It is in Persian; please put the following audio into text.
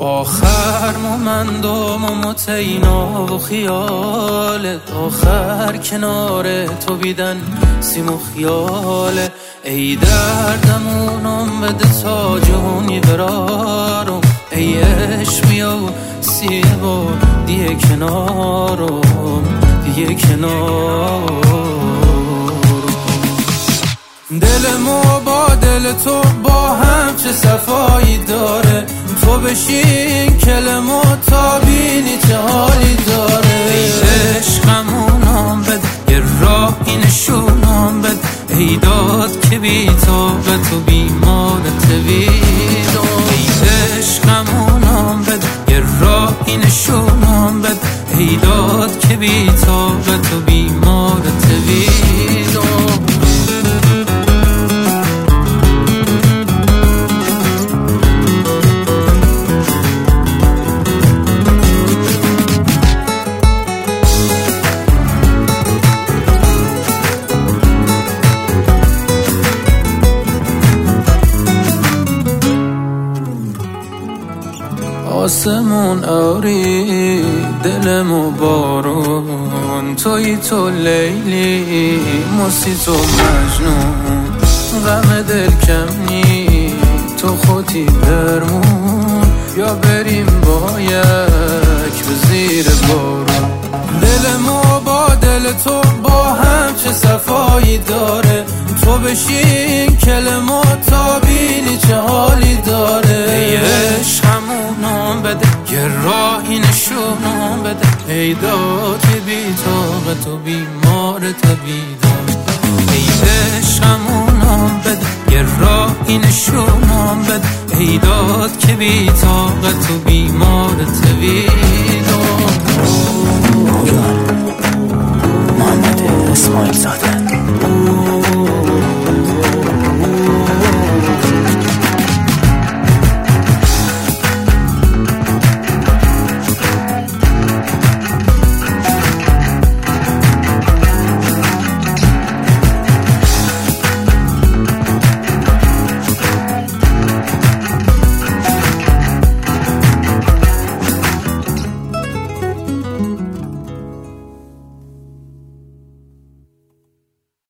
آخر مومندم و متینا و خیالت، آخر کنار تو بیدن سیم و خیاله. ای دردمونم بده تا جونی برارم، ای عشقیا و سیه بار دیگه کنارم، دیگه کنارم. دل ما با دل تو با هم چه صفایی داره، تو بشین کلمه تا بینی چه حالی داره. ای عشقمونم بده یه راهی نشونم بده، ای داد که بی طاقت و بیمارت ویدم. ای عشقمونم بده یه راهی نشونم بده، ای داد که بی طاقت و بیمارت ویدم. آسمون آری دلمو بارون، توی تو لیلی موسی تو مجنون. غم دل کم نی تو خودی برمون، یا بریم با یک به زیر بارون. دل ما با دل تو با هم چه صفایی داره، تو بشین کلمه تا بینی چه حالی داره. ای عشقمونم بده یه راهی نشونم بده، ای داد که بی طاقت و بیمارت ویدم. ای عشقمونم بده یه راهی نشونم بده، ای داد که بی طاقت و بیمارت ویدم. محمد اسماعیل زاده.